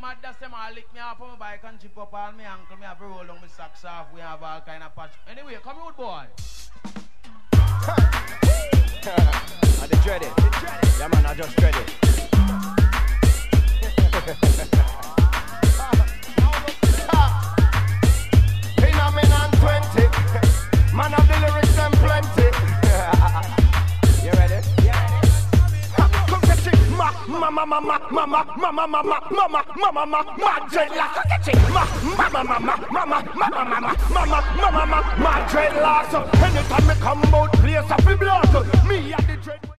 mad, that's them all lick me off on my bike and chip up all my ankle. Me have to roll down my socks off. We have all kind of patch. Anyway, come out, boy. I did dread it. Yeah, man, I just dread it. Phenomenon 20. Man of the lyrics and plenty. You ready? Come catch it. Mama, dreadlocks. Catch it. Mama, dreadlocks. Anytime me come out, place a fi blast. Me and the dread.